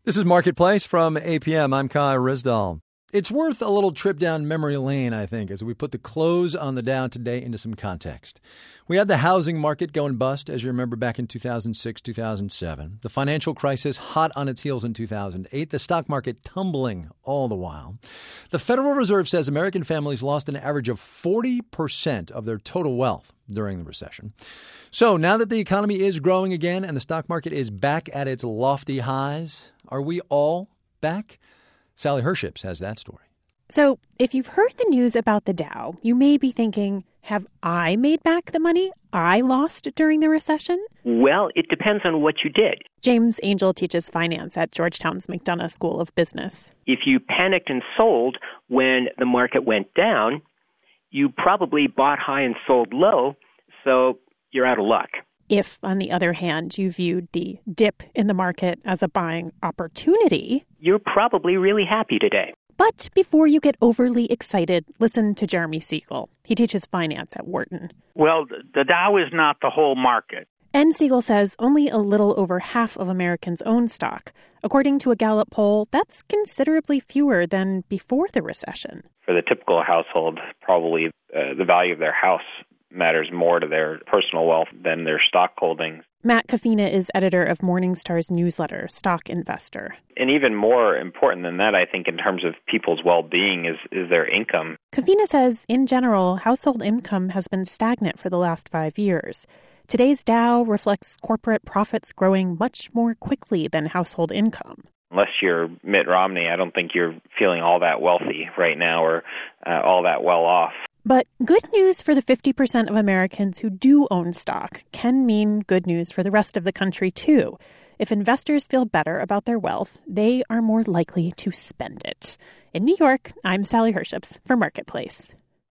This is Marketplace from APM. I'm Kai Rizdal. It's worth a little trip down memory lane, I think, as we put the close on the Dow today into some context. We had the housing market going bust, as you remember, back in 2006, 2007. The financial crisis hot on its heels in 2008. The stock market tumbling all the while. The Federal Reserve says American families lost an average of 40% of their total wealth during the recession. So now that the economy is growing again and the stock market is back at its lofty highs, are we all back? Sally Herships has that story. So if you've heard the news about the Dow, you may be thinking, have I made back the money I lost during the recession? Well, it depends on what you did. James Angel teaches finance at Georgetown's McDonough School of Business. If you panicked and sold when the market went down, you probably bought high and sold low, so you're out of luck. If, on the other hand, you viewed the dip in the market as a buying opportunity, you're probably really happy today. But before you get overly excited, listen to Jeremy Siegel. He teaches finance at Wharton. Well, the Dow is not the whole market. And Siegel says only a little over half of Americans own stock. According to a Gallup poll, that's considerably fewer than before the recession. For the typical household, probably the value of their house matters more to their personal wealth than their stock holdings. Matt Kafina is editor of Morningstar's newsletter, Stock Investor. And even more important than that, I think, in terms of people's well-being is their income. Kafina says, in general, household income has been stagnant for the last 5 years. Today's Dow reflects corporate profits growing much more quickly than household income. Unless you're Mitt Romney, I don't think you're feeling all that wealthy right now or all that well off. But good news for the 50% of Americans who do own stock can mean good news for the rest of the country, too. If investors feel better about their wealth, they are more likely to spend it. In New York, I'm Sally Herships for Marketplace.